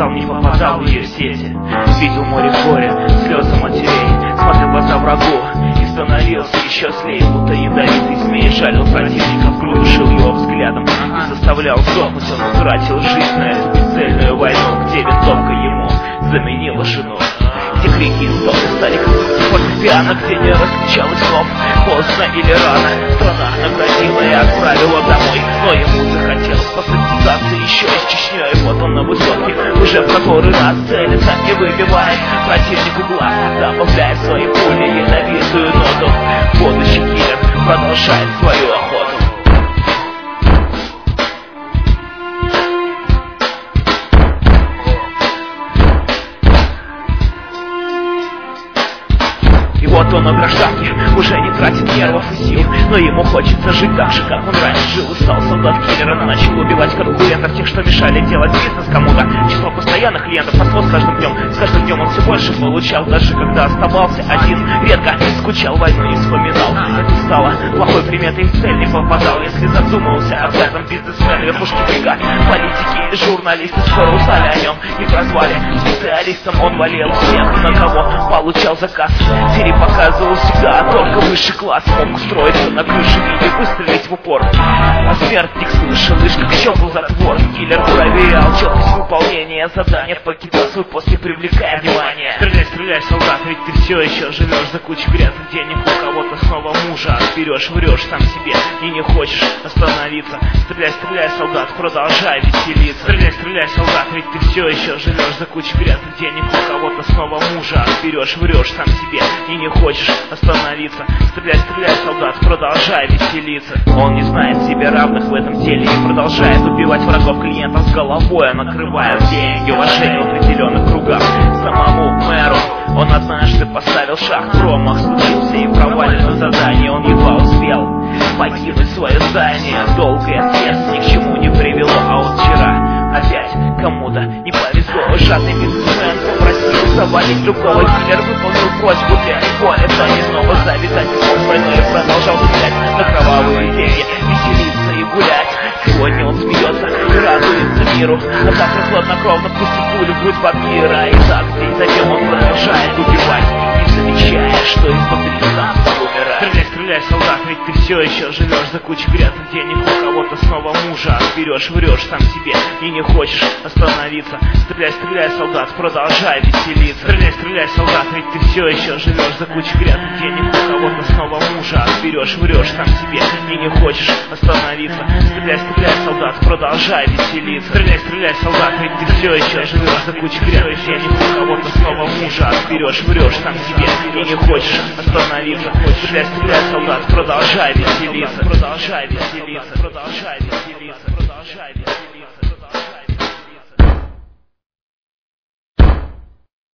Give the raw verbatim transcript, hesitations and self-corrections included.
искал, не попадал в ее сети. Видел море горя, слезы матерей, смотрел в глаза врагу и становился еще злее, будто ядовитый змей. Жалил противников, глушил его взглядом и заставлял сдохнуть. Он утратил жизнь на эту бесцельную войну, где винтовка ему заменила жену. Где крики и стоны стали как фортепиано, где не различалось слов, поздно или рано. Страна наградила и отправила домой, но ему захотелось посостязаться еще и с Чечней. Вот он на высотке, уже в который раз целится и выбивает противнику глаз, добавляет свои пули ядовитую ноту. Будущий киллер продолжает свою охоту. Вот он на гражданке, уже не тратит нервов и сил, но ему хочется жить так же, как он раньше жил. Стал солдат-киллером, начал убивать конкурентов, тех, что мешали делать бизнес кому-то. Число постоянных клиентов росло с каждым днем, с каждым днем он все больше получал, даже когда оставался один. Редко скучал, войну не вспоминал. Это стало плохой приметой, в цель не попадал. Если задумался об этом бизнесмен, верхушки бригад, политики, журналисты скоро узнали о нем и прозвали специалистом. Он валил всех, на кого получал заказ. Показывал всегда только высший класс, мог устроиться на крыше и выстрелить в упор. А смертник слышал лишь как щелкал затвор. Киллер проверял четкость выполнения задания, покидал свой пост, не привлекая внимания. Стреляй, стреляй, солдат, ведь ты все еще живешь за кучу грязных денег. У кого-то снова мужа отберешь, врешь сам себе и не хочешь остановиться. Стреляй, стреляй, солдат, продолжай веселиться. Стреляй, стреляй, солдат, ведь ты все еще живешь за кучу грязных денег. У кого-то снова мужа отберешь, врешь сам себе и не хочешь остановиться. Стреляй, стреляй, солдат, продолжай веселиться. Он не знает себе равных в этом деле и продолжает убивать врагов клиентов с головой, накрывая деньги, уважение в определенных кругах. Самому мэру он однажды поставил шаг, промах случился и провалено задание. Он едва успел покинуть свое здание. Долгое отъезд ни к чему не привело, а вот вчера опять кому-то не повезло. Жадный бизнесмен попросил завалить другого, киллер выполнил просьбу для него. Это не снова завязать с войной и продолжал стрелять на кровавые деревья, веселиться и гулять. Сегодня он смеется и радуется миру, а завтра хладнокровно пустит пулю в грудь вампира. И так день за днем он продолжает убивать, не замечая, что изнутри сам умирает. Стреляй, стреляй, солдат, ведь ты все еще живешь за кучу грязных денег. У кого-то снова мужа отберешь, врешь сам себе и не хочешь остановиться. Стреляй, стреляй, солдат, продолжай веселиться. Стреляй, стреляй, солдат, ведь ты все еще живешь за кучу грязных денег. У кого-то снова мужа отберешь, врешь сам себе и не хочешь остановиться. Стреляй, стреляй, солдат, продолжай веселиться. Стреляй, стреляй, солдат, ведь ты все еще живешь за кучу грязных денег. У кого-то снова мужа отберешь, врешь сам себе и не хочешь остановиться. Стреляй, стреляй, солдат, продолжай веселиться. Продолжай веселиться, продолжай веселиться, продолжай веселиться.